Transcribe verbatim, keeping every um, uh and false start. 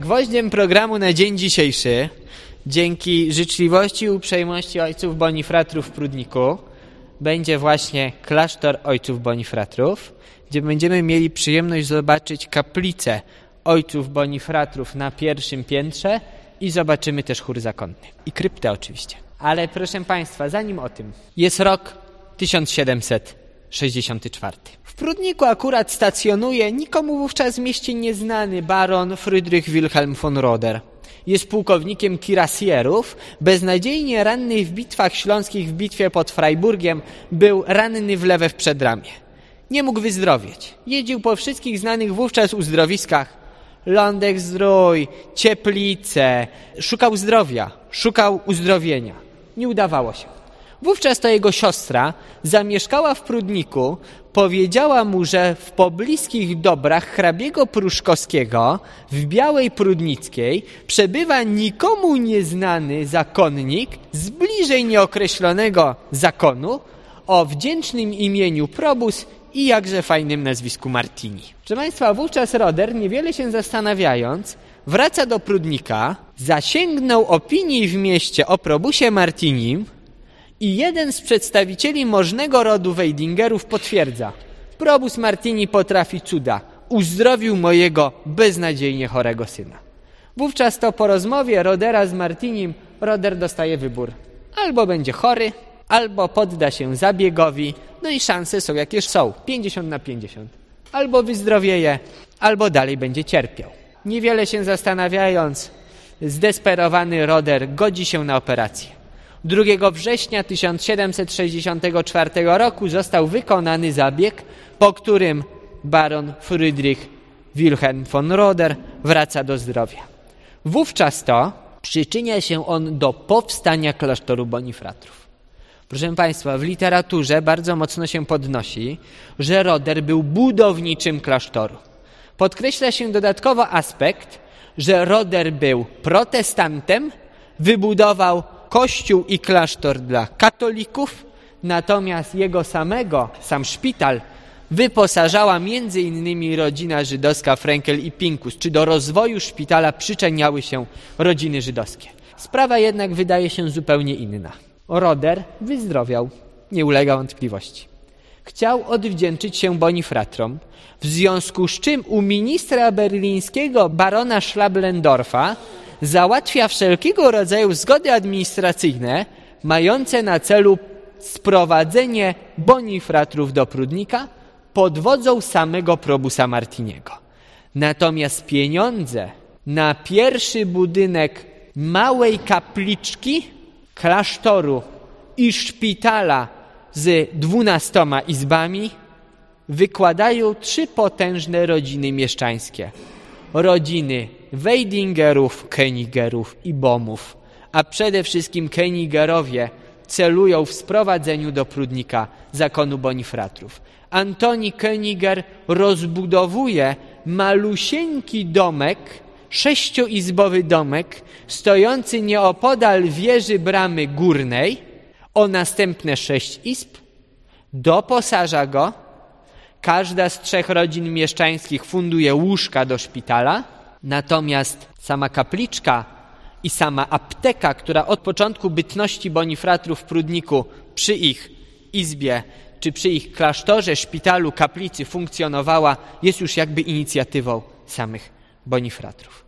Gwoździem programu na dzień dzisiejszy, dzięki życzliwości i uprzejmości ojców Bonifratrów w Prudniku, będzie właśnie klasztor ojców Bonifratrów, gdzie będziemy mieli przyjemność zobaczyć kaplicę ojców Bonifratrów na pierwszym piętrze i zobaczymy też chór zakonny. I kryptę oczywiście. Ale proszę Państwa, zanim o tym, jest rok tysiąc siedemset sześćdziesiąty czwarty. W Prudniku akurat stacjonuje nikomu wówczas w mieście nieznany baron Friedrich Wilhelm von Roder. Jest pułkownikiem kirasjerów, beznadziejnie ranny w bitwach śląskich, w bitwie pod Freiburgiem, był ranny w lewe w przedramię. Nie mógł wyzdrowieć. Jeździł po wszystkich znanych wówczas uzdrowiskach. Lądek Zdrój, Cieplice. Szukał zdrowia, szukał uzdrowienia. Nie udawało się. Wówczas to jego siostra zamieszkała w Prudniku, powiedziała mu, że w pobliskich dobrach hrabiego Pruszkowskiego w Białej Prudnickiej przebywa nikomu nieznany zakonnik z bliżej nieokreślonego zakonu o wdzięcznym imieniu Probus i jakże fajnym nazwisku Martini. Proszę Państwa, wówczas Roder, niewiele się zastanawiając, wraca do Prudnika, zasięgnął opinii w mieście o Probusie Martinim i jeden z przedstawicieli możnego rodu Wejdingerów potwierdza: Probus Martini potrafi cuda, uzdrowił mojego beznadziejnie chorego syna. Wówczas to po rozmowie Rodera z Martinim Roder dostaje wybór. Albo będzie chory, albo podda się zabiegowi, no i szanse są jakie są, pięćdziesiąt na pięćdziesiąt. Albo wyzdrowieje, albo dalej będzie cierpiał. Niewiele się zastanawiając, zdesperowany Roder godzi się na operację. drugiego września tysiąc siedemset sześćdziesiątego czwartego roku został wykonany zabieg, po którym baron Friedrich Wilhelm von Roder wraca do zdrowia. Wówczas to przyczynia się on do powstania klasztoru Bonifratrów. Proszę Państwa, w literaturze bardzo mocno się podnosi, że Roder był budowniczym klasztoru. Podkreśla się dodatkowo aspekt, że Roder był protestantem, wybudował kościół i klasztor dla katolików, natomiast jego samego, sam szpital wyposażała między innymi rodzina żydowska Frenkel i Pinkus, czy do rozwoju szpitala przyczyniały się rodziny żydowskie. Sprawa jednak wydaje się zupełnie inna. Roder wyzdrowiał, nie ulega wątpliwości. Chciał odwdzięczyć się Bonifratrom, w związku z czym u ministra berlińskiego barona Schlablendorfa załatwia wszelkiego rodzaju zgody administracyjne mające na celu sprowadzenie Bonifratrów do Prudnika pod wodzą samego Probusa Martiniego. Natomiast pieniądze na pierwszy budynek małej kapliczki, klasztoru i szpitala z dwunastoma izbami wykładają trzy potężne rodziny mieszczańskie. Rodziny Wejdingerów, Königerów i Bomów, a przede wszystkim Königerowie celują w sprowadzeniu do Prudnika zakonu Bonifratrów. Antoni Königer rozbudowuje malusieńki domek, sześcioizbowy domek, stojący nieopodal wieży bramy górnej, o następne sześć izb, doposaża go. Każda z trzech rodzin mieszczańskich funduje łóżka do szpitala, natomiast sama kapliczka i sama apteka, która od początku bytności Bonifratrów w Prudniku przy ich izbie, czy przy ich klasztorze, szpitalu, kaplicy funkcjonowała, jest już jakby inicjatywą samych Bonifratrów.